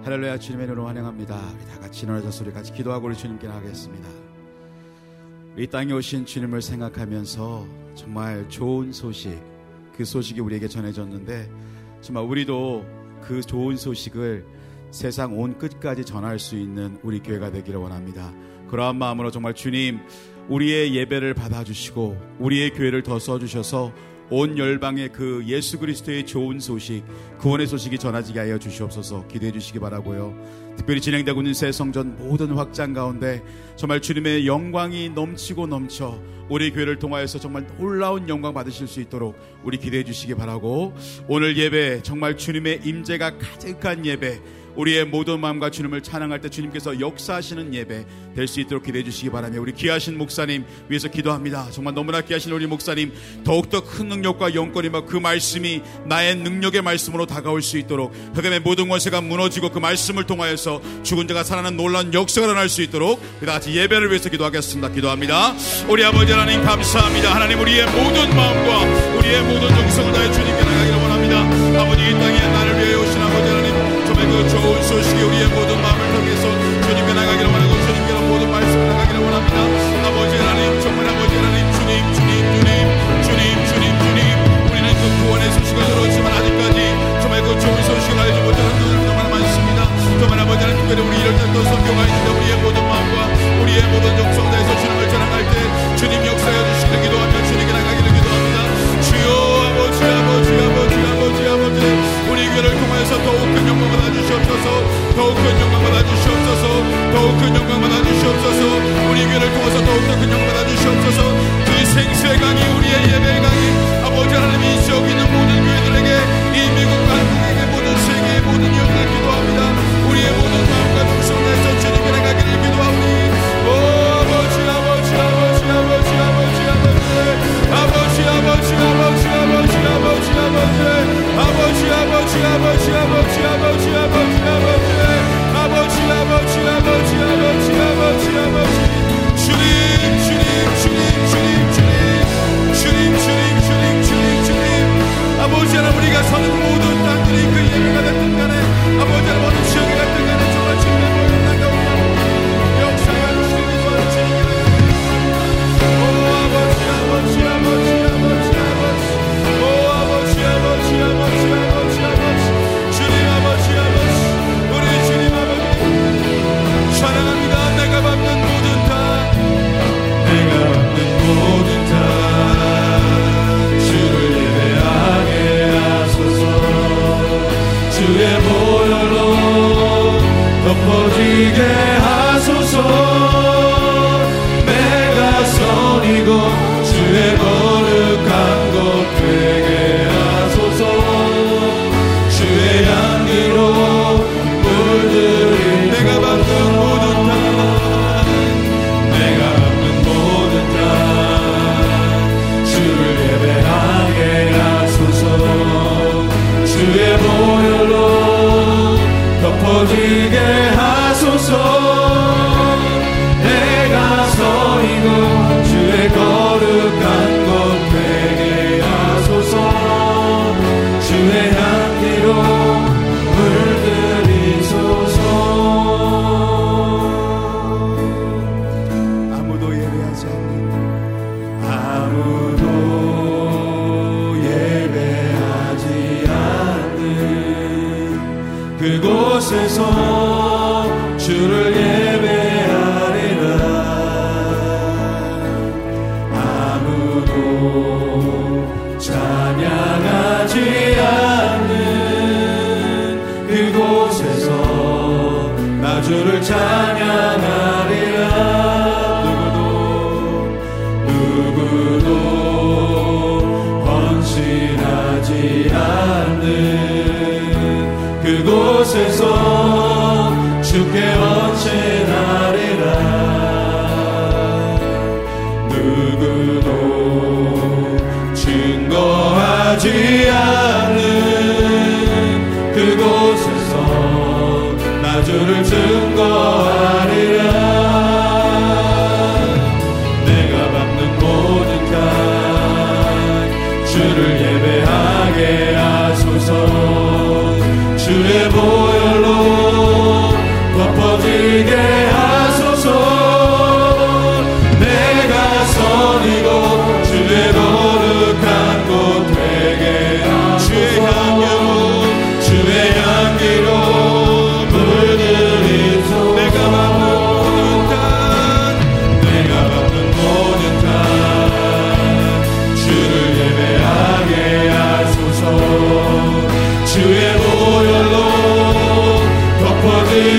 할렐루야, 주님의 이름으로 환영합니다. 우리 다 같이 일어나서 우리 같이 기도하고 우리 주님께 나가겠습니다. 이 땅에 오신 주님을 생각하면서 정말 좋은 소식, 그 소식이 우리에게 전해졌는데 정말 우리도 그 좋은 소식을 세상 온 끝까지 전할 수 있는 우리 교회가 되기를 원합니다. 그러한 마음으로 정말 주님, 우리의 예배를 받아주시고 우리의 교회를 더 써주셔서 온 열방에 그 예수 그리스도의 좋은 소식, 구원의 소식이 전하지게 하여 주시옵소서. 기도해 주시기 바라고요. 특별히 진행되고 있는 새 성전 모든 확장 가운데 정말 주님의 영광이 넘치고 넘쳐 우리 교회를 통하여서 정말 놀라운 영광 받으실 수 있도록 우리 기도해 주시기 바라고, 오늘 예배 정말 주님의 임재가 가득한 예배, 우리의 모든 마음과 주님을 찬양할 때 주님께서 역사하시는 예배 될 수 있도록 기도해 주시기 바라며, 우리 귀하신 목사님 위해서 기도합니다. 정말 너무나 귀하신 우리 목사님 더욱더 큰 능력과 영권이 그 말씀이 나의 능력의 말씀으로 다가올 수 있도록, 흑암의 모든 권세가 무너지고 그 말씀을 통하여서 죽은 자가 살아나는 놀라운 역사가 일어날 수 있도록 우리 다같이 예배를 위해서 기도하겠습니다. 기도합니다. 우리 아버지 하나님 감사합니다. 하나님, 우리의 모든 마음과 우리의 모든 정성을 다해 주님께 나가기를 원합니다. 아버지, 이 땅에 나를 위해 오신 아버지 하나님, 정말 그 좋은 소식이 우리의 모든 마음을 통해서 주님께 나가기를 원하고 주님께로 모든 말씀을 나가기를 원합니다. 아버지 하나님, 정말 아버지 하나님, 주님 우리는 그 구원의 소식을 들었지만 아직까지 정말 그 좋은 소식을 알지 못하는 분들이 정말 많습니다. 정말 아버지 하나님, 특별히 우리 이럴 때도 성경가 있는데 우리의 모든 마음과 우리의 모든 정성 다해서 주님을 전할 때 주님 역사해 주시기를 기도하며 주님께 나가기를 기도합니다. 주여, 아버지 우리 교회를 통해서 더욱 큰 영광 받아주시옵소서. 더욱 큰 영광 받아주시옵소서. 더욱 큰 영광 받아주시옵소서. 우리 교회를 통해서 더욱 큰 영광 받아주시옵소서. 그 생수의 강이, 우리의 예배의 강이 아버지 하나님이 이 지역에 있는 모든 교회들에게, 이 미국과 한국에게, 모든 세계의 모든 이웃들을 기도합니다. 우리의 모든 마음과 중심을 해서 주님께 나가기를 기도하오니, 아버지 하나님, 우리가 서는 모든 땅들이 그 예배가 됐든 간에 아버지 하나님, 어느 지역에 갔든 간에 정말 주님의 모든 나가오니 역사가 주님이 도와주시기를 덮어지게 하소서. 내가 선이고 주의 거룩한 것 되게 하소서. 주의 향기로 물들인 내가 밟는 모든 땅, 내가 밟는 모든 땅, 주를 예배하게 하소서. 주의 보혈로 덮어지게 하소서. 내가 서이고 주의 거룩한 곳 되게 하소서. 주의 향기로 물들이소서. 아무도 예배하지 않는, 아무도 예배하지 않는 그곳에서 주를 예배하리라. 아무도 찬양하지 않는 그곳에서 나 주를 찬양하리라. 누구도 헌신하지 않는 그곳에서 주께 헌신하리라. 누구도 증거하지 않는 그곳에서 나 주를 증거하리라. 내가 밟는 모든 땅 주를 예배하게 하소서. 주의 보혈로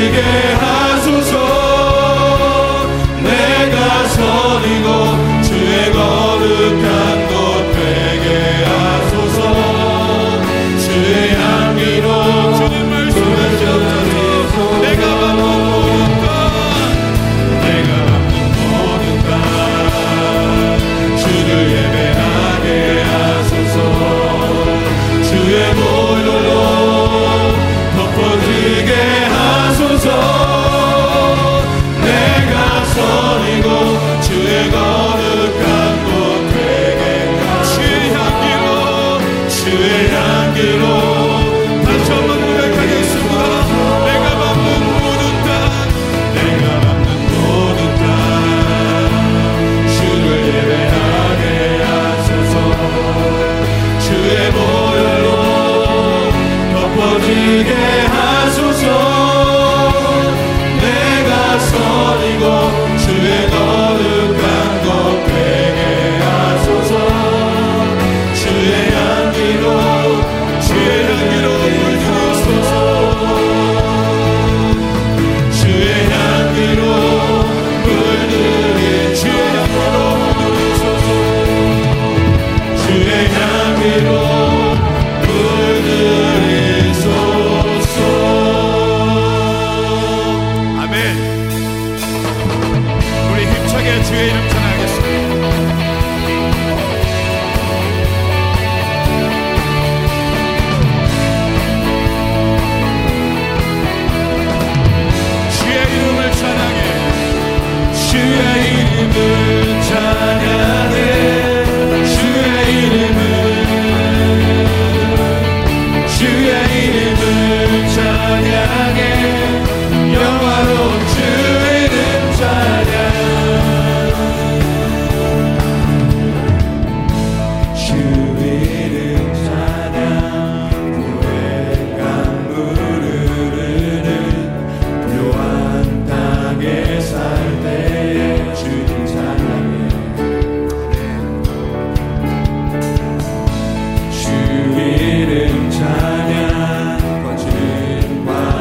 덮어지게 하소서. 내가 선이고 주의 거룩한 곳 되게 하소서. 주의 향기로 주님 말씀을 전하소서. 내가 받는 모든 것 주를 예배하게 하소서. 주의 보혈로 덮어지게 하소서. 내가 선이고 주의 거룩한 곳 되게 주의 향기로 다시 한번 고백하겠습니다. 내가 받는 모든 것 주를 예배하게 하소서. 주의 보혈로 덮어지게 하소서. 내가 선이고 주의 거룩한 곳 되게 하소서. 주의 향기로 물들이소서. 주의 향기로 물들이소서. 주의 향기로 물들이소서. 아멘. 우리 힘차게 주의 이름 찬양하겠습니다. 주의 이름을 찬양해. 주의 이름을 찬양해. 주의 이름을 찬양해. 영화로운 주 이름 찬양. 주 이름 찬양. 고액한 물 흐르는 묘한 땅에 살 때에 주님 찬양해. 주 이름 찬양. 거친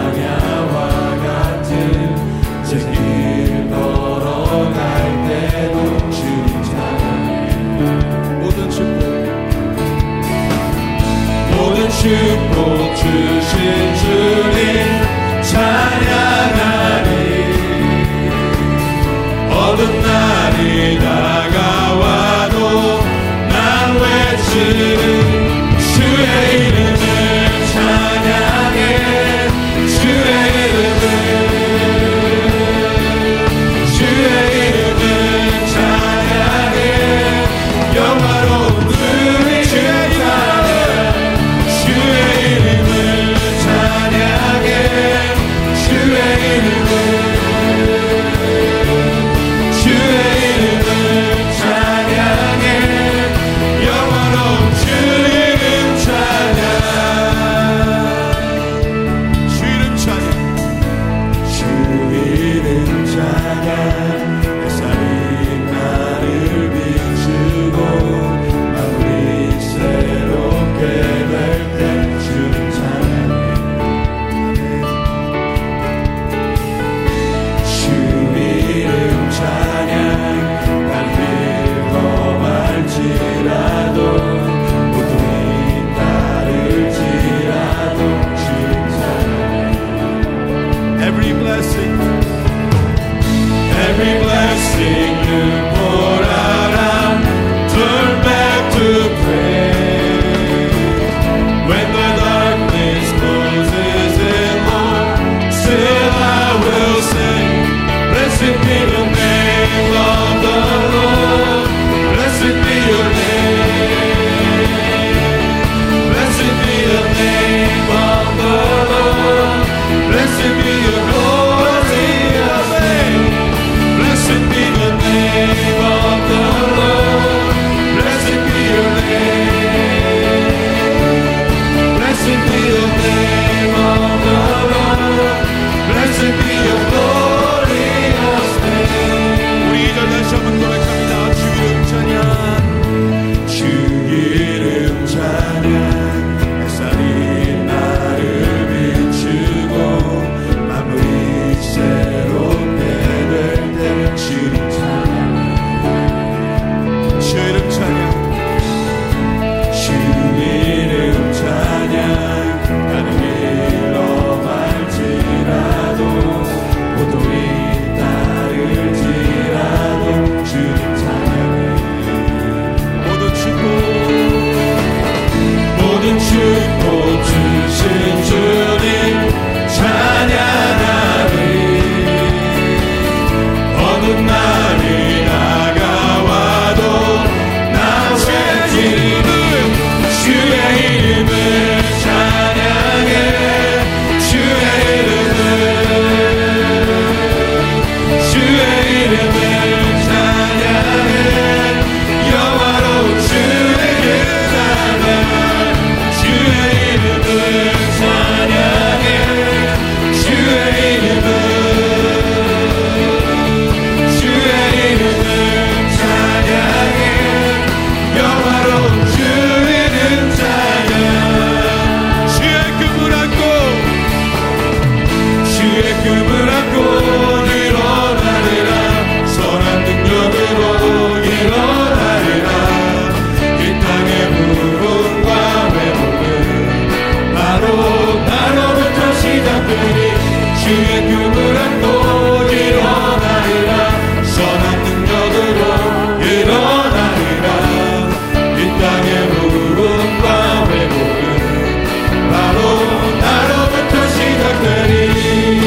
주의 꿈을 안고 일어나리라. 선한 능력으로 일어나리라. 이 땅의 부흥과 회복은 바로 나로부터 시작되리.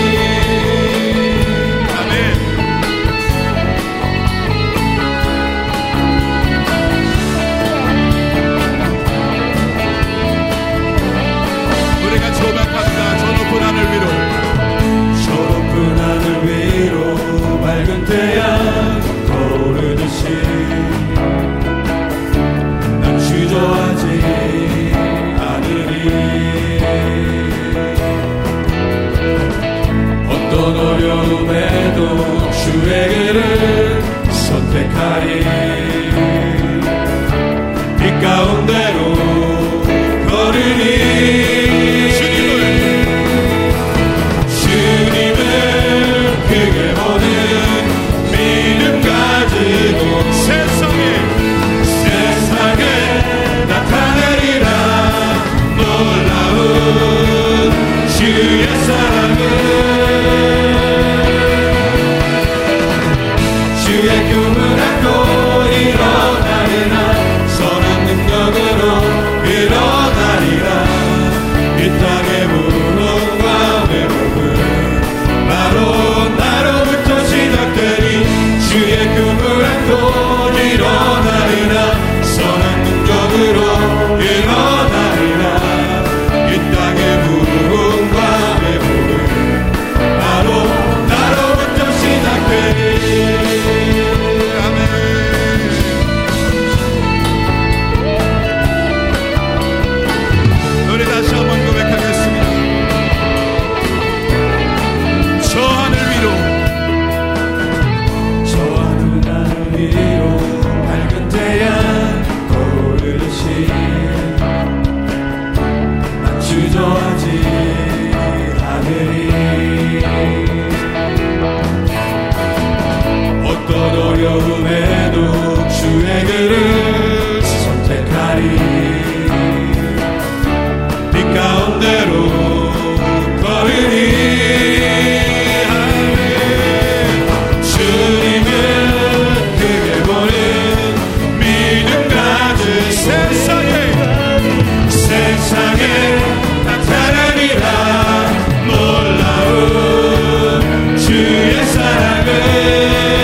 밝은 태양 떠오르듯이 난 주저하지 않으리. 어떤 어려움에도 주의 길을 선택하리. 빛 가운데로 걸으리. 주의 사랑은 주의 꿈을 안고 일어나리라. 선한 능력으로 일어나리라. 이 땅의 부흥과 회복은 바로 나로부터 시작되리. 주의 꿈을 안고 일어나리라. 선한 능력으로 일어나리라. 이 땅의 부흥과 회복은 바로 나로부터 시작되리. 아멘. 우리 다시 한번 고백하겠습니다. 저 하늘 위로, 저 하늘 위로 밝은 태양 떠오르듯이 난 주저하지 않으리. 어떤 어려움에도 주의 길을 선택하리. 빛 가운데로 걸으리. 주님을 크게 보는 믿음 가진 세상에 나타나리라. 놀라운 주의 사랑을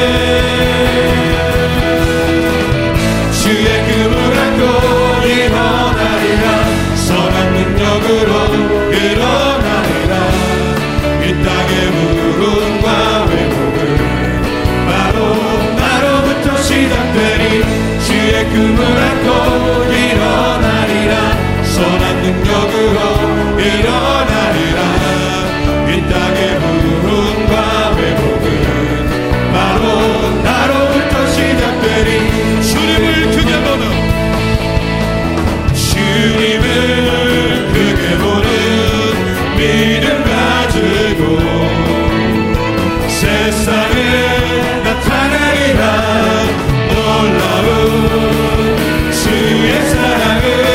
주의 꿈을 안고 일어나리라. 선한 능력으로 일어나리라. 이 땅의 부흥과 회복은 바로 나로부터 시작되리. 주의 꿈을 안고 일어나리라. 선한 능력으로 일어나리라. 이 땅의 부흥과 회복은 바로 나로부터 시작되리. 주님을 크게 보는, 주님을 크게 보는 믿음 가지고 세상에 나타나리라. 놀라운 주의 사랑을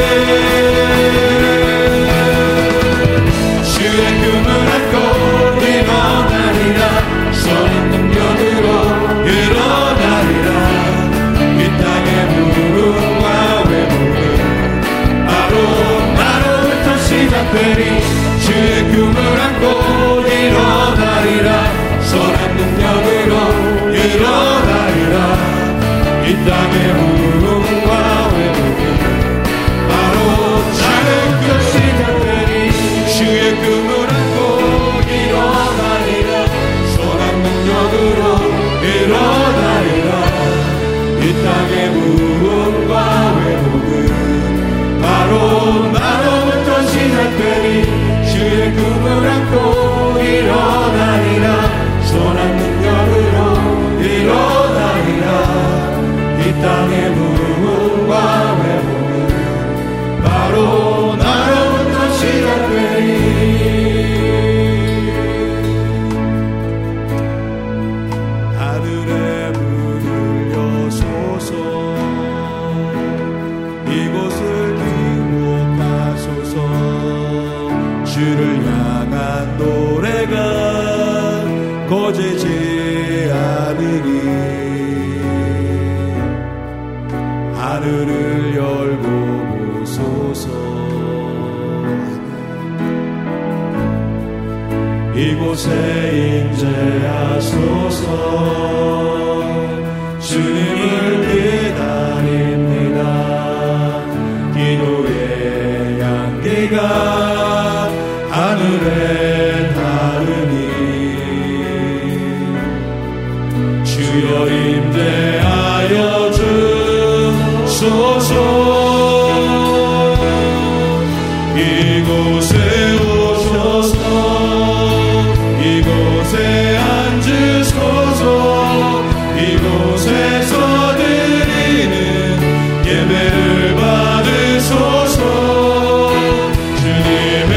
주의 꿈을 안고 일어나리라. 선한 능력으로 일어나리라. 이 땅의 부흥과 회복은 바로 나로부터 시작되리. 주의 꿈을 안고 일어나리라. 선한 능력으로 일어나리라. 이 땅의 부흥과 회복은 바로 나로부터 시작되리. 주의 꿈을 안고 일어나리라. 선한 능력으로 일어나리라. 이 땅의 부흥과 회복은 바로 나로부터 시작되리. 주의 꿈을 안고 일어나리라. 선한 능력으로 일어나리라. 이 땅의 부흥과 회복은 바로 나로부터 시작되리. 하늘에 문을 여소서. 이곳을 등록하소서. 주를 향한 노래가 이곳에 임재하소서. 주님을 기다립니다. 기도의 향기가 하늘에 닿으니 주여 임재하여 주소서. 이곳에 오셔서 이곳에 앉으소서. 이곳에서 드리는 예배를 받으소서. 주님의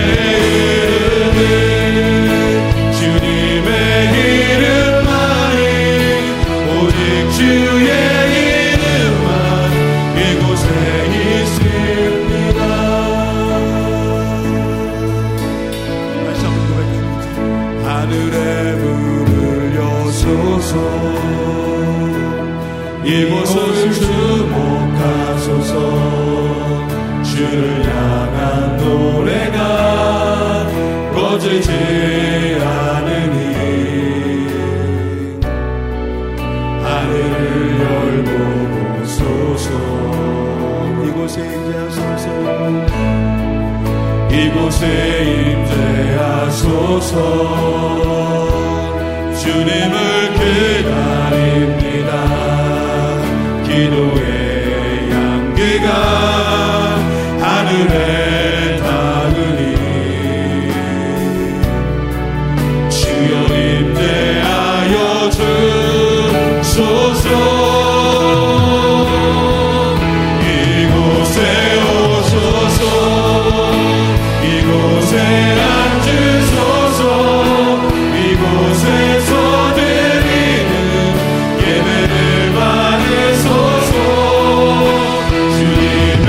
이름만이 오직 주의 이름만 이곳에 있습니다. 다시 한번 고백합니다. 하늘의 문을 여소서. 이곳을 주목하소서. 주를 향한 노래가 꺼지지 않으니 하늘을 열보소서. 이곳에 임재하소서. 이곳에 임재하소서. 주님을 기다립니다. 기도의 향기가 하늘에 닿으니 주여 임재하여 주소서. 이곳에 오소서. 이곳에 앉으소서. 이곳에서 드리는 예배를 받으소서. 주님의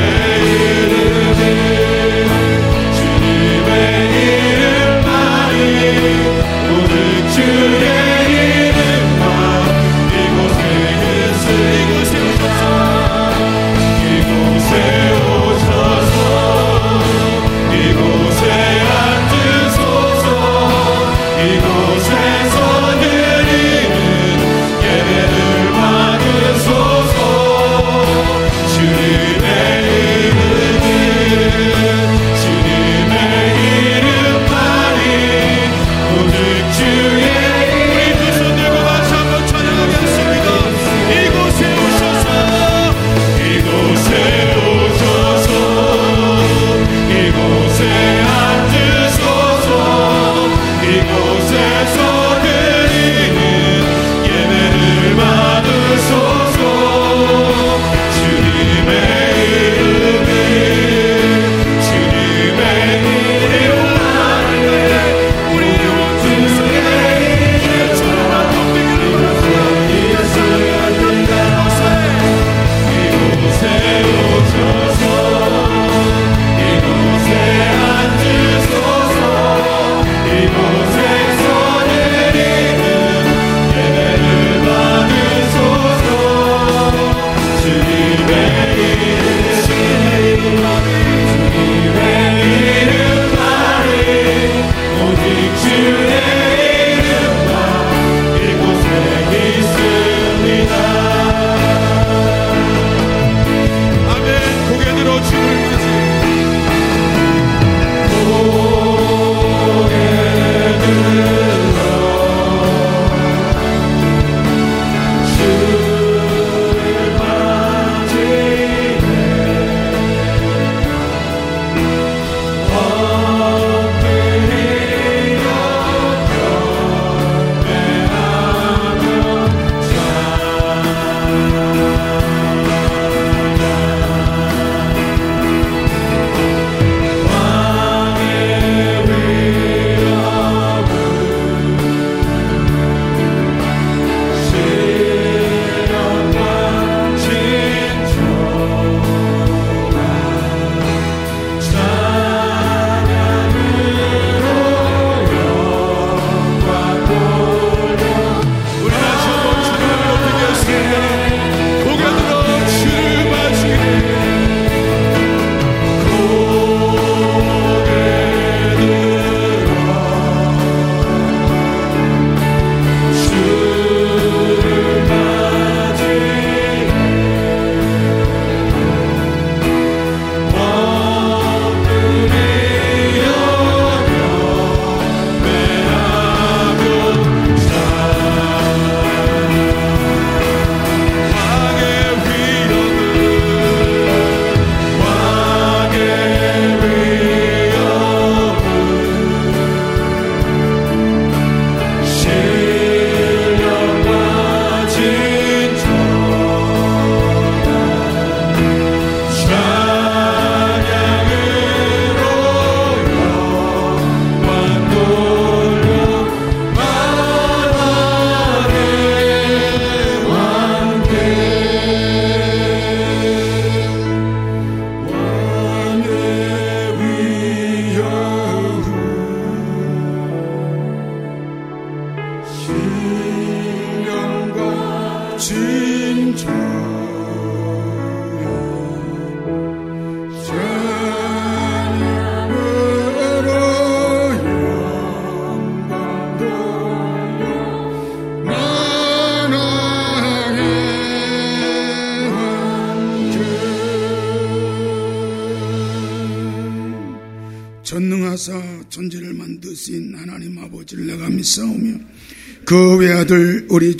하사 천지를 만드신 하나님 아버지를 내가 믿사오며 그 외아들 우리